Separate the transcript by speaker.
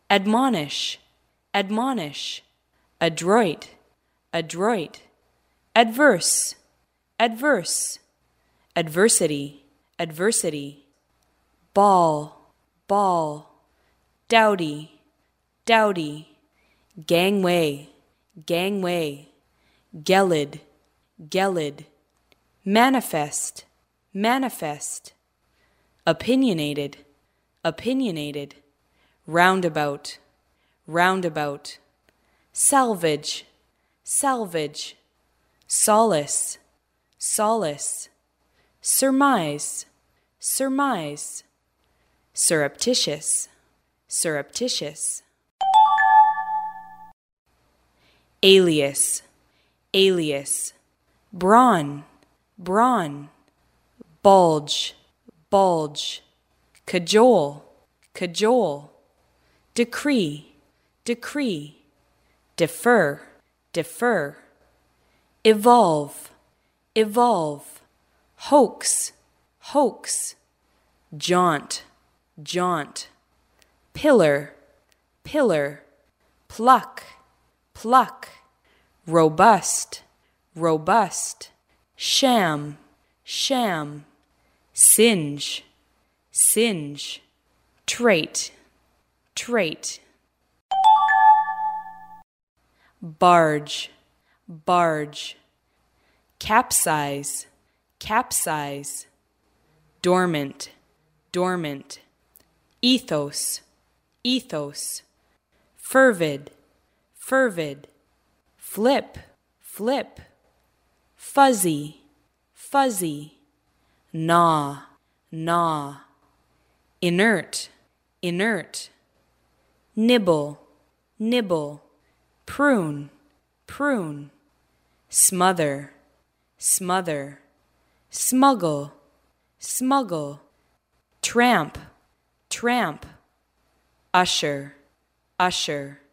Speaker 1: admonish, admonish, adroit, adroit, adverse, adverse, adversity, adversity, ball, ball, dowdy, dowdy, gangway, gangway, gelid, gelid, manifest, manifest, opinionated, opinionated, roundabout, roundabout, salvage, salvage, solace, solace, surmise, surmise, surreptitious, surreptitious, alias, alias, brawn, brawn, bulge, bulge, cajole, cajole, decree, decree, defer, defer, evolve, evolve, hoax, hoax, jaunt, jaunt, pillar, pillar, pluck, pluck, robust, robust, sham, sham, singe, singe, trait, trait, barge, barge, capsize, capsize, dormant, dormant, ethos, ethos, fervid, fervid, flip, flip, fuzzy, fuzzy, gnaw, gnaw, inert, inert, nibble, nibble, prune, prune, smother, smother, smuggle, smuggle, tramp, tramp, usher, usher,